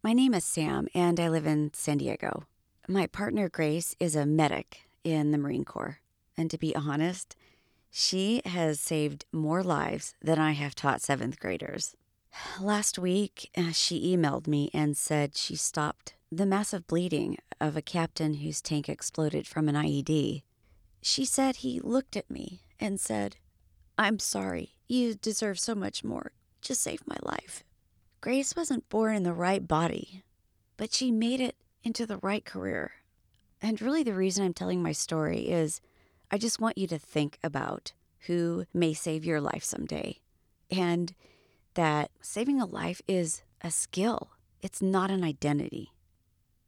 My name is Sam, and I live in San Diego. My partner, Grace, is a medic in the Marine Corps. And to be honest, she has saved more lives than I have taught seventh graders. Last week, she emailed me and said she stopped the massive bleeding of a captain whose tank exploded from an IED. She said he looked at me and said, "I'm sorry. You deserve so much more. Just save my life." Grace wasn't born in the right body, but she made it into the right career. And really, the reason I'm telling my story is I just want you to think about who may save your life someday. And that saving a life is a skill, it's not an identity.